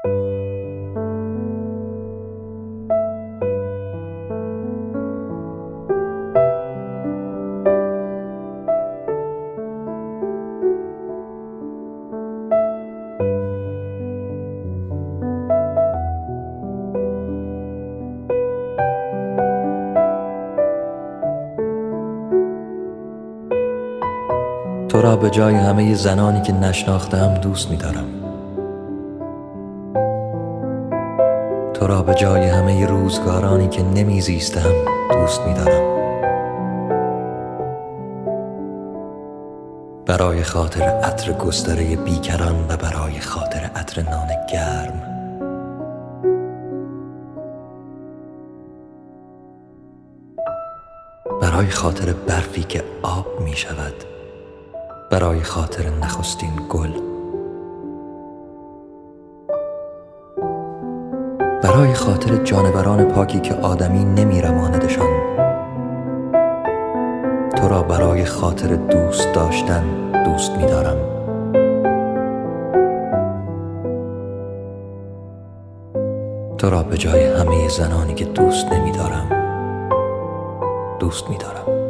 تو را به جای همه زنانی که نشناختم دوست می‌دارم. تو را به جای همه روزگارانی که نمیزیستم دوست می‌دارم. برای خاطر عطر گستره بیکران و برای خاطر عطر نان گرم. برای خاطر برفی که آب می شود. برای خاطر نخستین گل. برای خاطر جانوران پاکی که آدمی نمی رماندشان. تو را برای خاطر دوست داشتن دوست می دارم. تو را به جای همه زنانی که دوست نمی دارم دوست می دارم.